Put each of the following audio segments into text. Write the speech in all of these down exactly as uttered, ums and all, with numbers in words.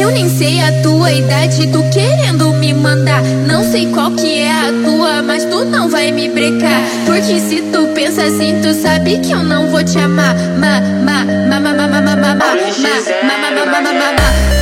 Eu nem sei a tua idade, tu querendo me mandar. Não sei qual que é a tua, mas tu não vai me brecar. Porque se tu pensa assim, tu sabe que eu não vou te amar. Ma, ma, ma, ma, ma, ma, ma, ma, ma, ma, ma, ma, ma, ma, ma, ma.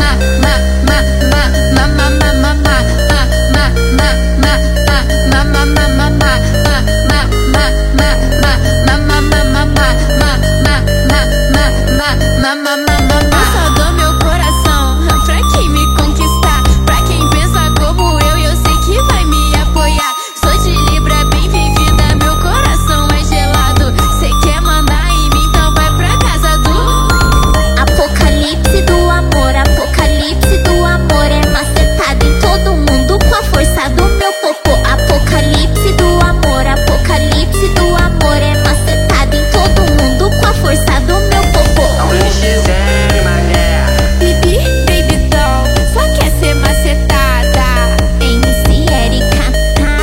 Só dou meu coração pra quem me conquistar. Pra quem pensa como eu, eu sei que vai me apoiar. Sou de Libra, bem vivida, meu coração é gelado. Cê quer mandar em mim, então vai pra casa do Apocalipse do amor, apocalipse do amor. É macetado em todo mundo com a força do meu popô. Apocalipse do amor, apocalipse do amor. É macetado em todo mundo com a força do meu popô. Bibi, baby doll, só quer ser macetada. M C Erika, tá?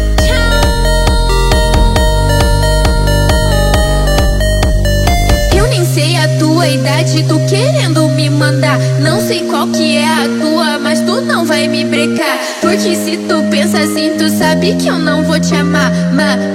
Eu nem sei a tua idade, tu querendo me mandar. Não sei qual que é a tua, mas tu não vai me brecar. Porque se tu pensa assim, tu sabe que eu não vou te amar. Ma,